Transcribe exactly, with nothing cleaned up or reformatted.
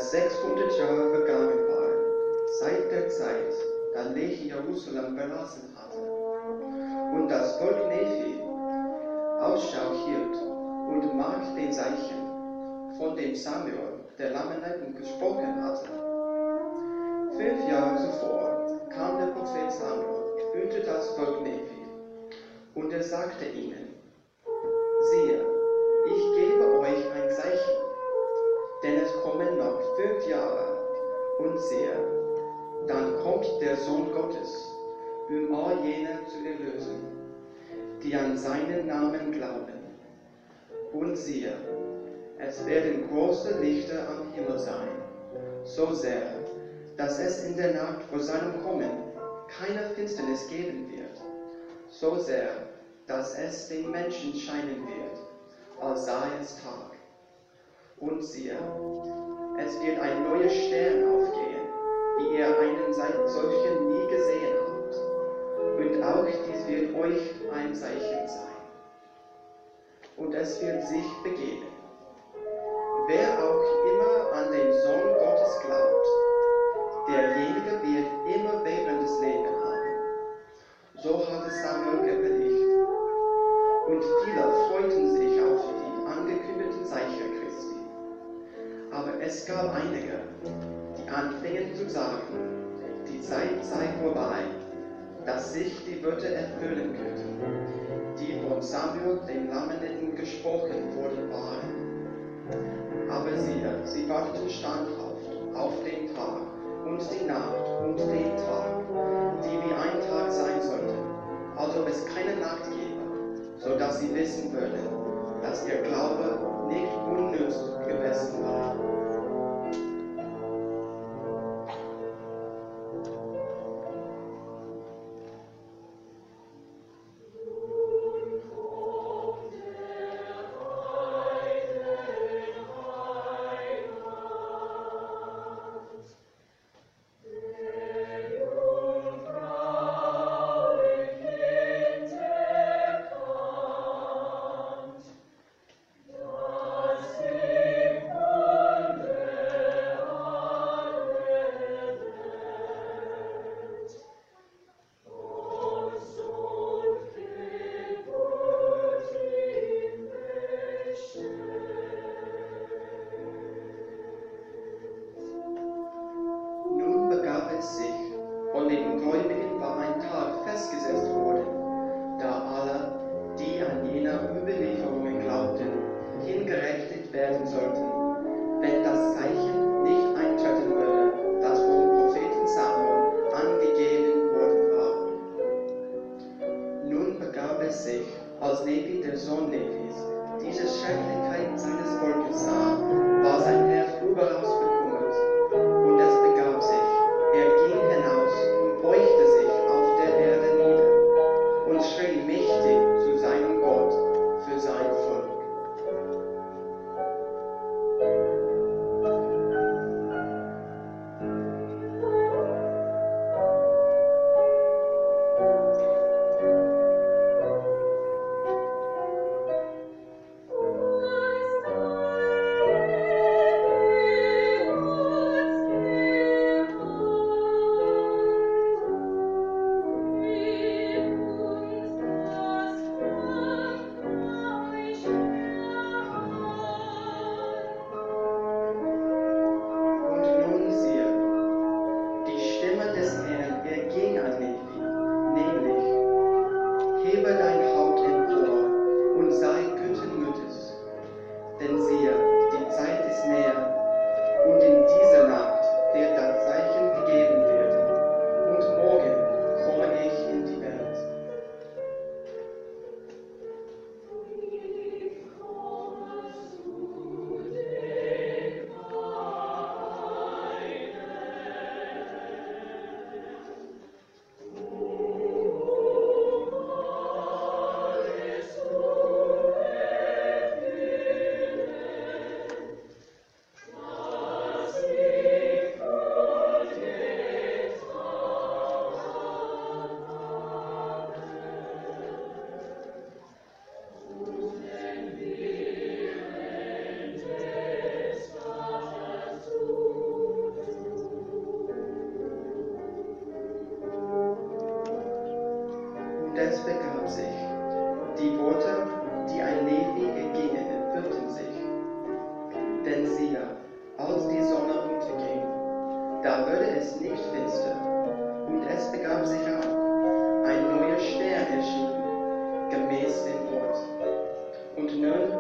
dass sechshundert Jahre vergangen waren, seit der Zeit, da Lehi Jerusalem verlassen hatte, und das Volk Nephi Ausschau hielt und mark den Zeichen, von dem Samuel, der Lammeniten, gesprochen hatte. Fünf Jahre zuvor kam der Prophet Samuel unter das Volk Nephi, und er sagte ihnen: Siehe, ich gebe euch ein Zeichen, denn es kommen noch fünf Jahre, und siehe, dann kommt der Sohn Gottes, um all jene zu erlösen, die an seinen Namen glauben. Und siehe, es werden große Lichter am Himmel sein, so sehr, dass es in der Nacht vor seinem Kommen keine Finsternis geben wird, so sehr, dass es den Menschen scheinen wird, als sei es Tag. Und siehe, es wird ein neuer Stern aufgehen, wie ihr einen solchen nie gesehen habt. Und auch dies wird euch ein Zeichen sein. Und es wird sich begeben. Wer auch immer an den Sohn Gottes glaubt, derjenige wird immer währendes Leben haben. So hatte Samuel gepredigt. Und viele freuten sich auf die angekündigten Zeichen Christi. Aber es gab einige, die anfingen zu sagen, die Zeit sei vorbei, dass sich die Wörter erfüllen könnten, die von Samuel dem Lammeniten gesprochen worden waren. Aber siehe, sie warteten standhaft auf den Tag und die Nacht und den Tag, die wie ein Tag sein sollten, als ob es keine Nacht gäbe, so dass sie wissen würden, dass ihr Glaube nicht unnütz gewesen war. nun